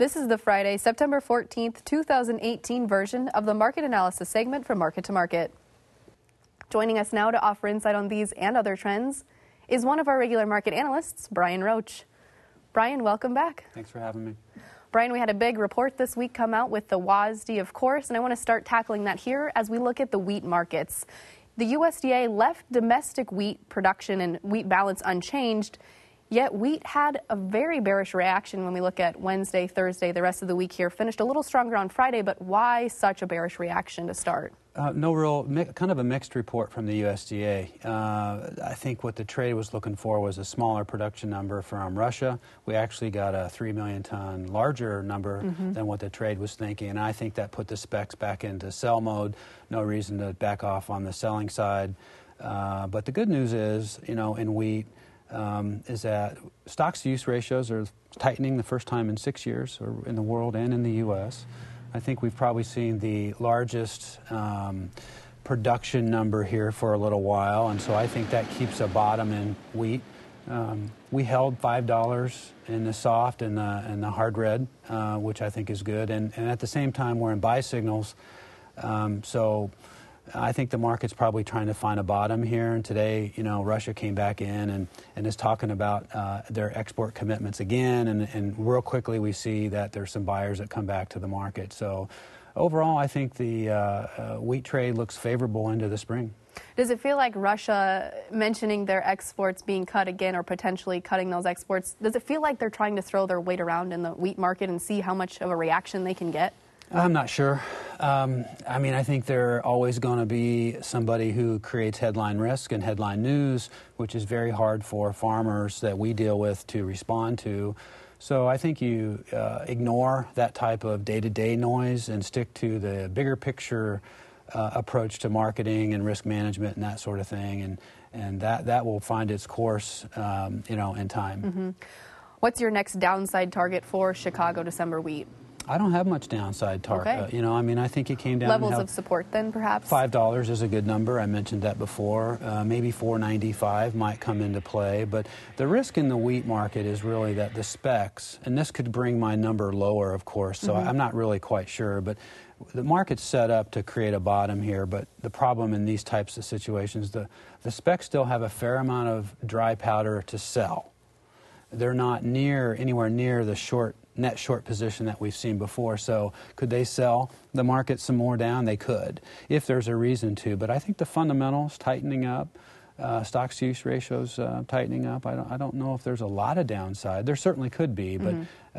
This is the Friday, September 14th, 2018 version of the Market Analysis segment from Market to Market. Joining us now to offer insight on these and other trends is one of our regular market analysts, Brian Roach. Brian, welcome back. Thanks for having me. Brian, we had a big report this week come out with the WASDE, of course, and I want to start tackling that here as we look at the wheat markets. The USDA left domestic wheat production and wheat balance unchanged, yet wheat had a very bearish reaction when we look at Wednesday, Thursday, the rest of the week here. Finished a little stronger on Friday, but why such a bearish reaction to start? No real, kind of a mixed report from the USDA. I think what the trade was looking for was a smaller production number from Russia. We actually got a 3 million ton larger number than what the trade was thinking, and I think that put the specs back into sell mode. No reason to back off on the selling side. But the good news is, in wheat, is that stocks-to-use ratios are tightening the first time in 6 years in the world and in the U.S. I think we've probably seen the largest production number here for a little while, and so I think that keeps a bottom in wheat. We held $5 in the soft and the hard red, which I think is good, and at the same time we're in buy signals, so I think the market's probably trying to find a bottom here, and today, Russia came back in and is talking about their export commitments again, and real quickly we see that there's some buyers that come back to the market. So overall, I think the wheat trade looks favorable into the spring. Does it feel like Russia mentioning their exports being cut again or potentially cutting those exports, does it feel like they're trying to throw their weight around in the wheat market and see how much of a reaction they can get? I'm not sure. I think they're always going to be somebody who creates headline risk and headline news, which is very hard for farmers that we deal with to respond to. So I think you ignore that type of day-to-day noise and stick to the bigger picture approach to marketing and risk management and that sort of thing, and that will find its course, in time. What's your next downside target for Chicago December wheat? I don't have much downside target. Okay. I think it came down. Levels of support then, perhaps? $5 is a good number. I mentioned that before. Maybe $4.95 might come into play. But the risk in the wheat market is really that the specs, and this could bring my number lower, of course, so I'm not really quite sure. But the market's set up to create a bottom here. But the problem in these types of situations, the specs still have a fair amount of dry powder to sell. They're not anywhere near the net short position that we've seen before. So could they sell the market some more down? They could, if there's a reason to. But I think the fundamentals tightening up, stocks-to-use ratios tightening up. I don't know if there's a lot of downside. There certainly could be, but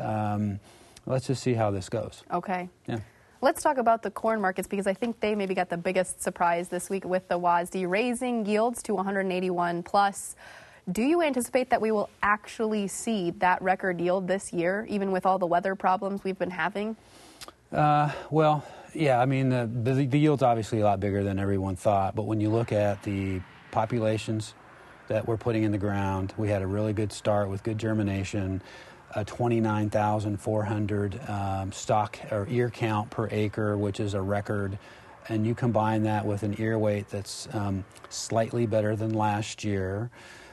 let's just see how this goes. Okay. Yeah. Let's talk about the corn markets, because I think they maybe got the biggest surprise this week with the WASDE raising yields to 181 plus. Do you anticipate that we will actually see that record yield this year, even with all the weather problems we've been having? Well, yeah, the yield's obviously a lot bigger than everyone thought, but when you look at the populations that we're putting in the ground, we had a really good start with good germination, 29,400 stock or ear count per acre, which is a record. And you combine that with an ear weight that's slightly better than last year.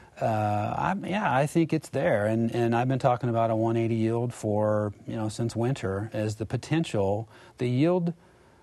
I think it's there, and I've been talking about a 180 yield for since winter as the potential. The yield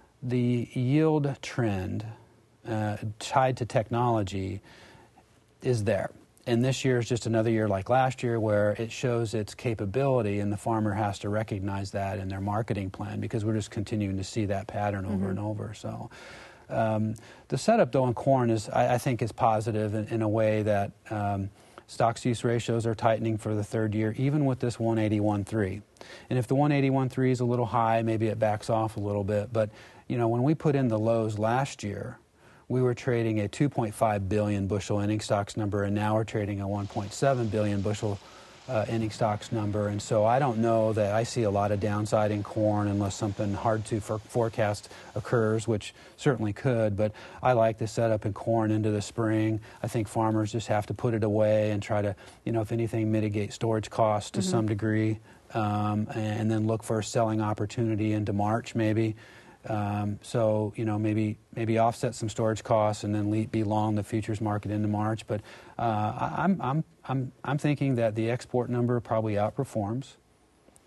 trend tied to technology is there, and this year is just another year like last year where it shows its capability, and the farmer has to recognize that in their marketing plan, because we're just continuing to see that pattern over and over. So. The setup, though, in corn I think is positive in a way that stocks-to-use ratios are tightening for the third year, even with this 181.3. And if the 181.3 is a little high, maybe it backs off a little bit. But, when we put in the lows last year, we were trading a 2.5 billion bushel ending stocks number, and now we're trading a 1.7 billion bushel ending stocks number, and so I don't know that I see a lot of downside in corn unless something hard to forecast occurs, which certainly could, but I like the setup in corn into the spring. I think farmers just have to put it away and try to, if anything, mitigate storage costs to some degree, and then look for a selling opportunity into March maybe. So maybe offset some storage costs and then be long the futures market into March. But I'm thinking that the export number probably outperforms.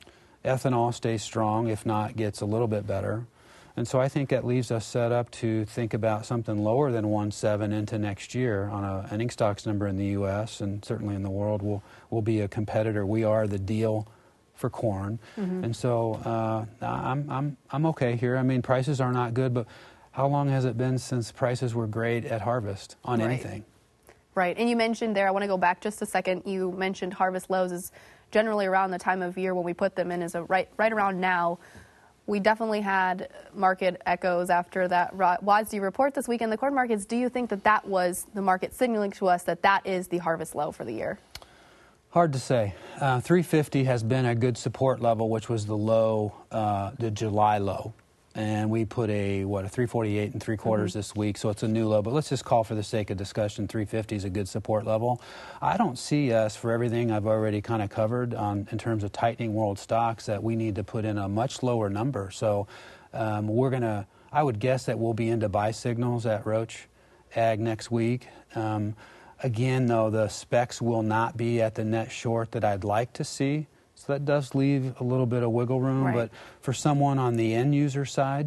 Ethanol stays strong, if not gets a little bit better. And so I think that leaves us set up to think about something lower than 1.7 into next year on an in-stocks number in the U.S. and certainly in the world. Will be a competitor. We are the deal for corn, and so I'm okay here. I mean, prices are not good, but how long has it been since prices were great at harvest on anything? Right, and you mentioned there, I want to go back just a second, you mentioned harvest lows is generally around the time of year when we put them in, is right around now. We definitely had market echoes after that WASDE report this week in the corn markets. Do you think that was the market signaling to us that is the harvest low for the year? Hard to say. 350 has been a good support level, which was the low, the July low. And we put a 348 3/4 this week, so it's a new low. But let's just call for the sake of discussion, 350 is a good support level. I don't see us, for everything I've already kind of covered in terms of tightening world stocks, that we need to put in a much lower number. So I would guess that we'll be into buy signals at Roche Ag next week. Again, though, the specs will not be at the net short that I'd like to see. So that does leave a little bit of wiggle room. Right. But for someone on the end user side,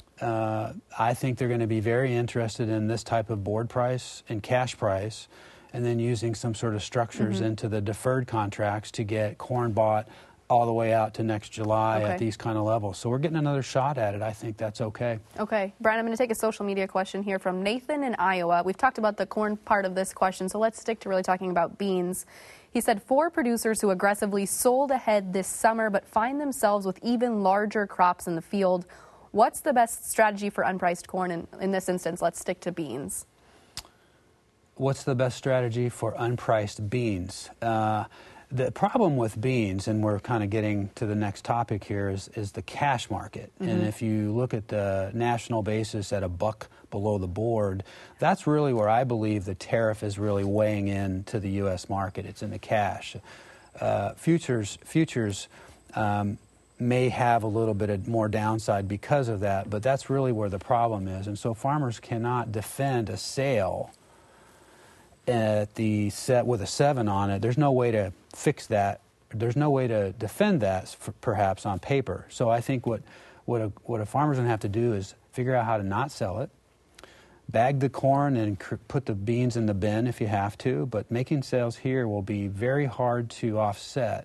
I think they're going to be very interested in this type of board price and cash price, and then using some sort of structures into the deferred contracts to get corn bought all the way out to next July at these kind of levels. So we're getting another shot at it. I think that's okay. Okay. Brian, I'm going to take a social media question here from Nathan in Iowa. We've talked about the corn part of this question, so let's stick to really talking about beans. He said 4 producers who aggressively sold ahead this summer but find themselves with even larger crops in the field. What's the best strategy for unpriced corn? In this instance, let's stick to beans. What's the best strategy for unpriced beans? The problem with beans, and we're kind of getting to the next topic here, is the cash market. And if you look at the national basis at $1 below the board, that's really where I believe the tariff is really weighing in to the U.S. market. It's in the cash. Futures may have a little bit of more downside because of that, but that's really where the problem is. And so farmers cannot defend a sale at the set with a 7 on it. There's no way to fix that. There's no way to defend that, perhaps on paper. So I think what a farmer's going to have to do is figure out how to not sell it, bag the corn and put the beans in the bin if you have to, but making sales here will be very hard to offset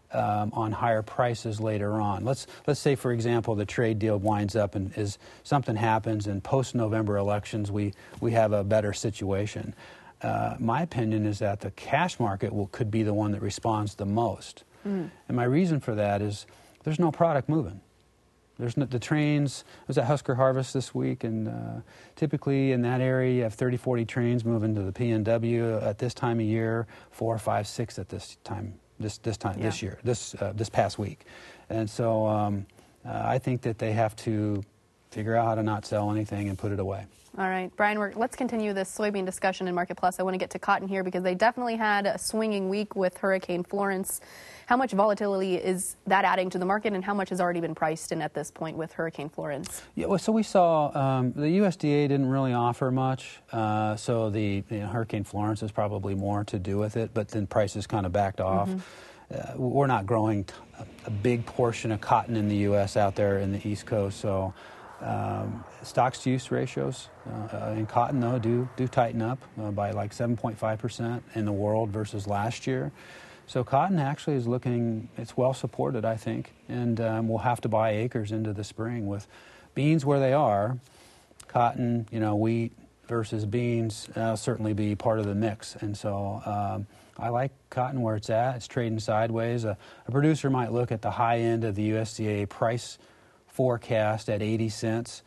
on higher prices later on. Let's say, for example, the trade deal winds up and something happens, and post-November elections we have a better situation. My opinion is that the cash market could be the one that responds the most. And my reason for that is there's no product moving. There's no, the trains, I was at Husker Harvest this week, and typically in that area you have 30, 40 trains moving to the PNW at this time of year, 4, 5, 6 at this time, this year, this past week. And so I think that they have to figure out how to not sell anything and put it away. All right, Brian, let's continue this soybean discussion in Market Plus. I want to get to cotton here because they definitely had a swinging week with Hurricane Florence. How much volatility is that adding to the market, and how much has already been priced in at this point with Hurricane Florence? Yeah, well, so we saw the USDA didn't really offer much, so the Hurricane Florence has probably more to do with it, but then prices kind of backed off. We're not growing a big portion of cotton in the U.S. out there in the East Coast, so stocks-to-use ratios in cotton, though, do tighten up by like 7.5% in the world versus last year. So cotton actually is it's well supported, I think, and we'll have to buy acres into the spring. With beans where they are, cotton, wheat versus beans certainly be part of the mix. And so I like cotton where it's at. It's trading sideways. A producer might look at the high end of the USDA price forecast at 80 cents,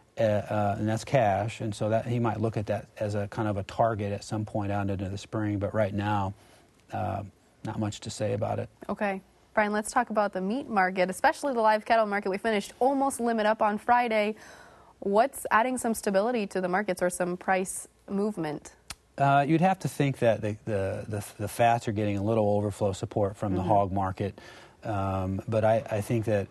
and that's cash, and so that he might look at that as a kind of a target at some point out into the spring, but right now, not much to say about it. Okay. Brian, let's talk about the meat market, especially the live cattle market. We finished almost limit up on Friday. What's adding some stability to the markets or some price movement? You'd have to think that the fats are getting a little overflow support from the hog market, but I think that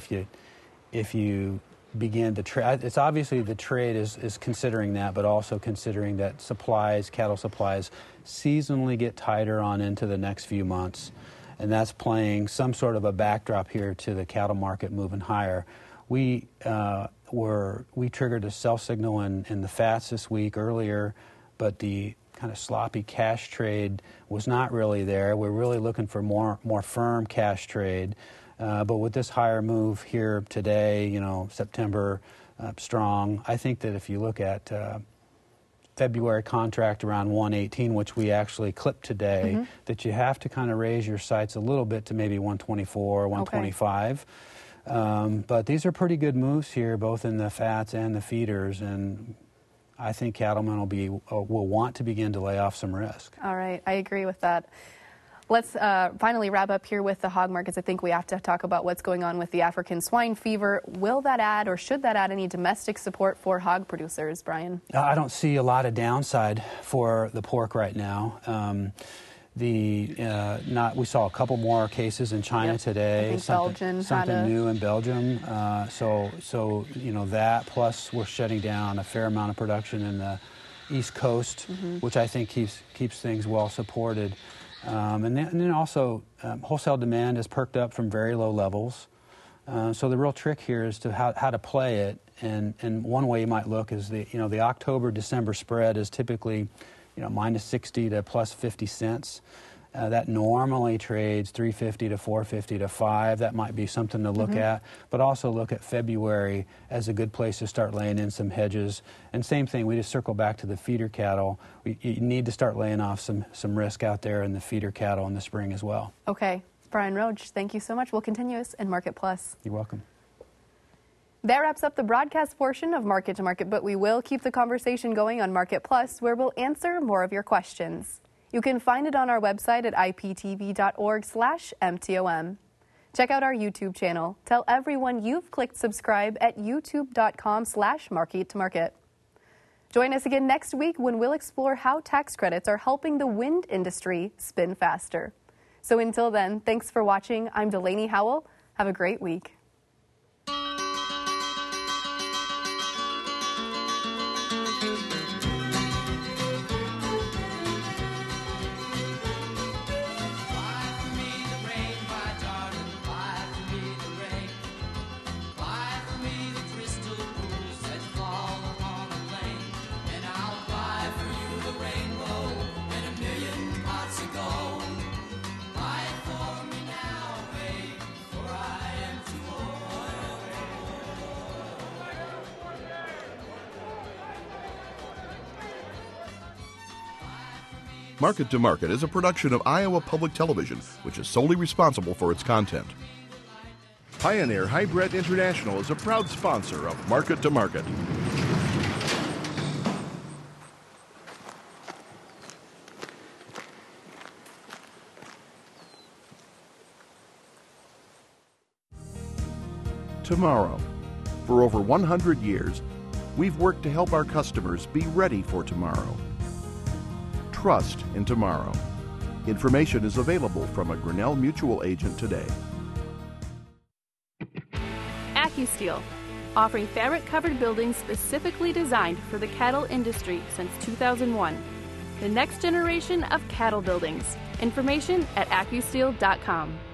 if you begin to trade, it's obviously the trade is considering that, but also considering that cattle supplies seasonally get tighter on into the next few months. and that's playing some sort of a backdrop here to the cattle market moving higher. We triggered a sell signal in the fats this week earlier, but the kind of sloppy cash trade was not really there. We're really looking for more firm cash trade. But with this higher move here today, September strong, I think that if you look at February contract around 118, which we actually clipped today, that you have to kind of raise your sights a little bit to maybe 124, 125. Okay. But these are pretty good moves here, both in the fats and the feeders, and I think cattlemen will want to begin to lay off some risk. All right, I agree with that. Let's finally wrap up here with the hog markets. I think we have to talk about what's going on with the African swine fever. Will that add, or should that add, any domestic support for hog producers, Brian? I don't see a lot of downside for the pork right now. We saw a couple more cases in China today. I think something new in Belgium. So that, plus we're shutting down a fair amount of production in the East Coast, which I think keeps things well supported. And then also wholesale demand has perked up from very low levels. So the real trick here is to how to play it. And one way you might look is the October-December spread is typically minus 60 to plus 50 cents. That normally trades 350 to 450 to 5. That might be something to look at. But also look at February as a good place to start laying in some hedges. And same thing, we just circle back to the feeder cattle. You need to start laying off some risk out there in the feeder cattle in the spring as well. Okay. Brian Roach, thank you so much. We'll continue us in Market Plus. You're welcome. That wraps up the broadcast portion of Market to Market, but we will keep the conversation going on Market Plus, where we'll answer more of your questions. You can find it on our website at iptv.org/MTOM. Check out our YouTube channel. Tell everyone you've clicked subscribe at youtube.com/Market to Market. Join us again next week when we'll explore how tax credits are helping the wind industry spin faster. So until then, thanks for watching. I'm Delaney Howell. Have a great week. Market to Market is a production of Iowa Public Television, which is solely responsible for its content. Pioneer Hybrid International is a proud sponsor of Market to Market. Tomorrow. For over 100 years, we've worked to help our customers be ready for tomorrow. Trust in tomorrow. Information is available from a Grinnell Mutual agent today. AccuSteel, offering fabric-covered buildings specifically designed for the cattle industry since 2001. The next generation of cattle buildings. Information at AccuSteel.com.